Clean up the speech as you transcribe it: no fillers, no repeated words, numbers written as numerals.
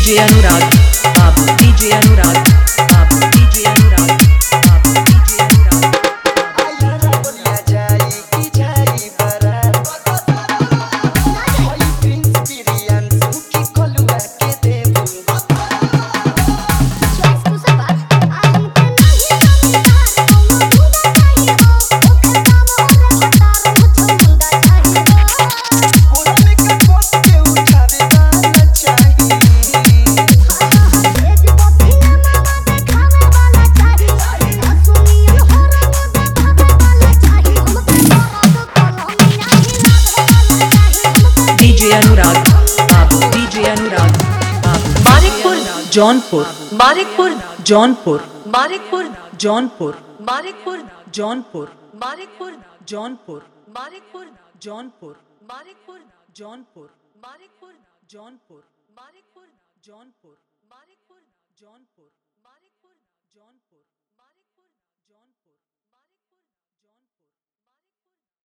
DJ Anurag, Babu DJ Anurag, Babu DJ Anurag, Babu DJ Anurag. आयारा बोलिया जाई की जाई बरात होई प्रिंस बिरियान सुकी कोलुआ के देबू चॉइस तू से बात हमके नहीं जमीदार कोनो मुंडा चाहिए हो ओखे कामो रे हतार मुझे मुंडा चाहिए हो पुराने के पोत के उठावे वाला चाहिए एक पोथिया मावा देखावे वाला चाहिए ना सुनिए हो रंग देखावे वाला चाहिए हमके मरद कलमिया हिलावे वाला चाहिए हमके DJ Anurag, Babu DJ Anurag, Babu Manikpur, Jaunpur, Manikpur, Jaunpur, Manikpur, Jaunpur, Manikpur, Jaunpur, Manikpur, Jaunpur, Manikpur, Jaunpur, Manikpur, Jaunpur, Manikpur, Jaunpur, Manikpur, Jaunpur, Manikpur, Jaunpur, Manikpur, Jaunpur.